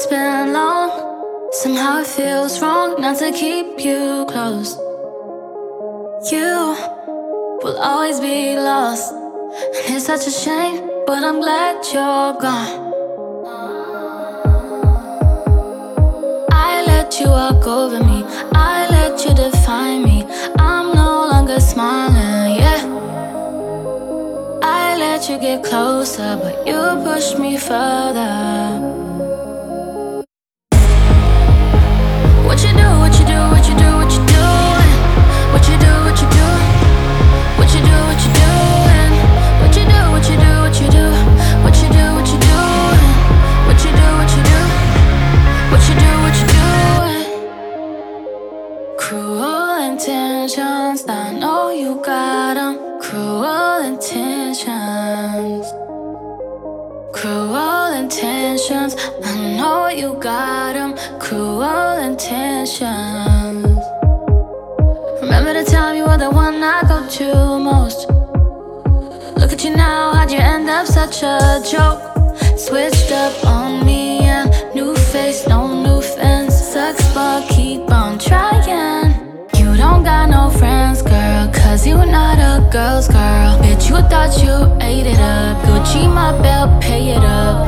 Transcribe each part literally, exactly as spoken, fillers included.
it's been long. Somehow it feels wrong not to keep you close. You will always be lost, and it's such a shame, but I'm glad you're gone. I let you walk over me, I let you define me. I'm no longer smiling, yeah. I let you get closer, but you pushed me further. What you do, what you do, what you do, what you doing? What you do, what you do? What you do, what you doing? What you do, what you do, what you do? What you do, what you doing? What you do, what you do? What you do, what you doing? Cruel intentions, I know you got them. Cruel intentions. Cruel intentions, I know you got them. Cruel intentions. Remember the time you were the one I go to most. Look at you now, how'd you end up such a joke? Switched up on me, yeah. New face, no new fence. Sucks but keep on trying. You don't got no friends, girl, cause you not a girl's girl. Bitch, you thought you ate it up. Gucci my belt, pay it up.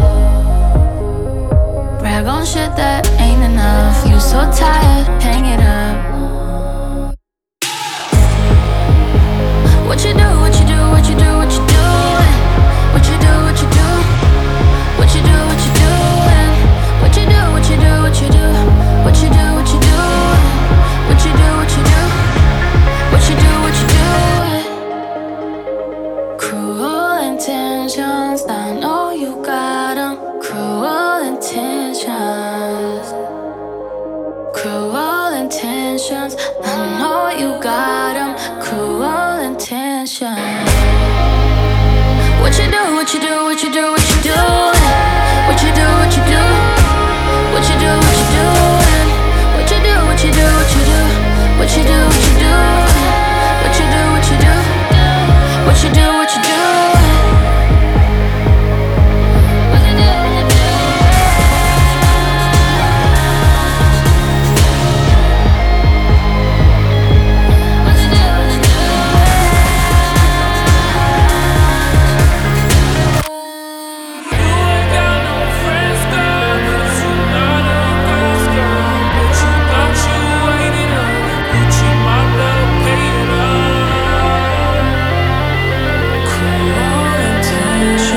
Brag on shit that ain't enough. You so tired, hang it up. What you do, what you do, what you do, what you doing? What you do, what you do? What you do, what you doing? What you do, what you do, what you do? What you do, what you doing? What you do, what you do? What you do, what you doing? Cruel intentions, I know you got them. Cruel intentions. Cruel intentions, I know you got them. Cruel intentions. What you do, what you do, what you do, what you doing? What you do, what you do? What you do, what you doing? What you do, what you do, what you do? What you do, what you doing? What you do, what you do? What you do, what you doing? What you do, what you do? Cruel intentions.